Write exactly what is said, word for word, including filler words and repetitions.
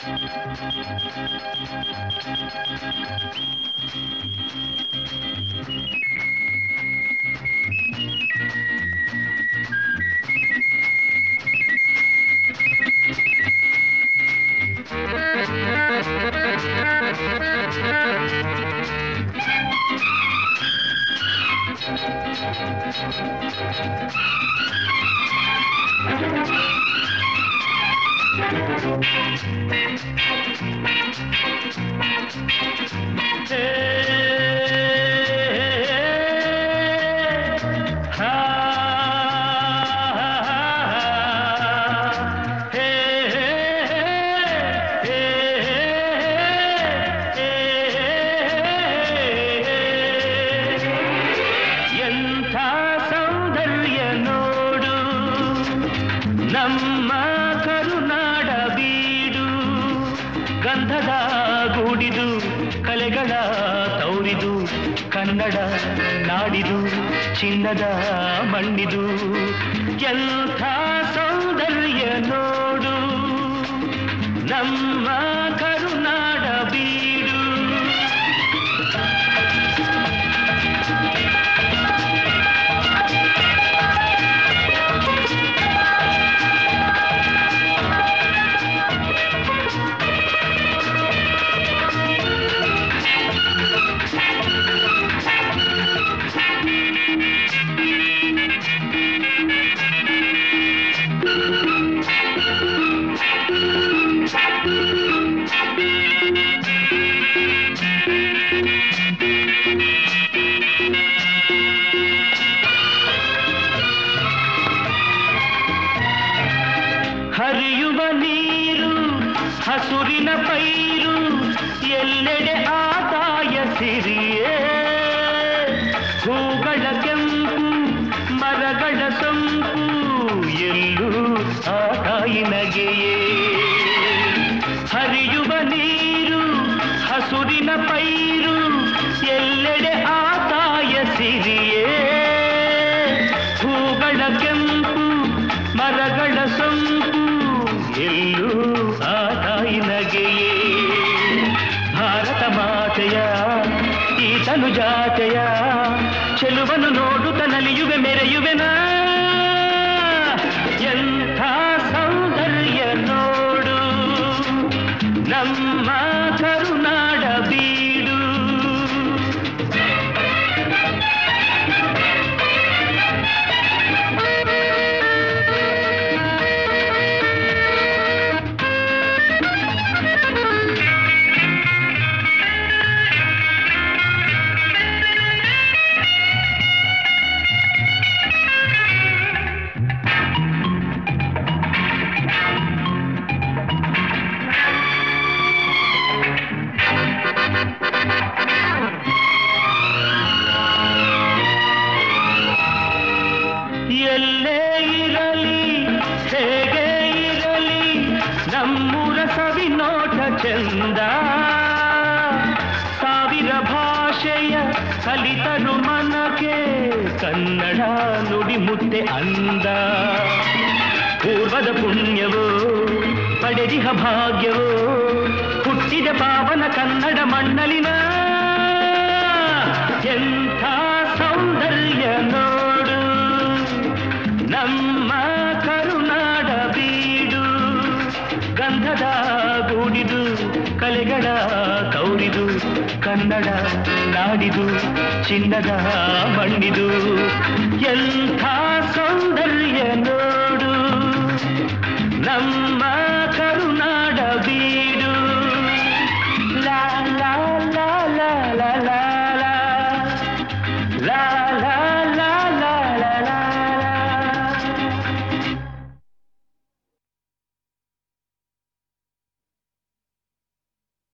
ನಮ್ಮ ಕರುನಾಡ ಬೀಡು ಗಂಧದ ಗೂಡಿದು ಕಲೆಗಳ ತೌರಿದು ಕನ್ನಡ ನಾಡಿದು ಚಿನ್ನದ ಮಣ್ಣಿದು ಎಂಥ ಸೌಂದರ್ಯ ನೋಡು ನಮ್ಮ ಕರುನಾಡ ಬೀಡು. ಹರಿಯುವ ನೀರು ಹಸುರಿನ ಪೈರು ಎಲ್ಲೆಡೆ ಆದಾಯ ಸಿರಿಯೇ ಹೂಗಳ ಕೆಂಪು ಮರಗಳ ಸೊಂಪು ಎಲ್ಲೂ ಆ ತಾಯಿನಗೆಯೇ. ಹರಿಯುವ ನೀರು ಹಸುರಿನ ಪೈರು ಎಲ್ಲೆಡೆ ಆದಾಯ ಸಿರಿಯೇ ಹೂಗಳ ಕೆಂಪು ಮರಗಳ ಸೊಂಪು ಎಲ್ಲೂ ಆ ತಾಯಿನಗೆಯೇ. ಭಾರತ ಮಾತೆಯ ಈ ತನು ಜಾತೆಯ ಚೆಲುವನ್ನು ನೋಡುತ್ತ ನಲಿಯುವೆ ಮೆರೆಯುವೆನಾ ಎಂಥ ಸೌಂದರ್ಯ ನೋಡು ನಮ್ಮ ಕರುನಾಡ ಬೀಡು. ಎಲ್ಲೇ ಇರಲಿ ಹೇಗೆ ಇರಲಿ ನಮ್ಮೂರ ಸವಿನೋಟ ಚಂದ. ಸಾವಿರ ಭಾಷೆಯ ಕಲಿತರು ಮನಕ್ಕೆ ಕನ್ನಡ ನುಡಿ ಮುತ್ತೆ ಅಂದ. ಪೂರ್ವದ ಪುಣ್ಯವೋ ಪಡೆದಿಹ ಭಾಗ್ಯವೋ ಹುಟ್ಟಿದ ಪಾವನ ಕನ್ನಡ ಮಣ್ಣಲಿನ ಎಂಥ ಸೌಂದರ್ಯ ನೋಡು ನಮ್ಮ ಕರುನಾಡ ಬೀಡು. ಗಂಧದ ಗೂಡಿದು ಕಲೆಗಳ ತೌರಿದು ಕನ್ನಡ ನಾಡಿದು ಚಿನ್ನದ ಮಣ್ಣಿದು ಎಂಥ ಸೌಂದರ್ಯ ನೋಡು ನಮ್ಮ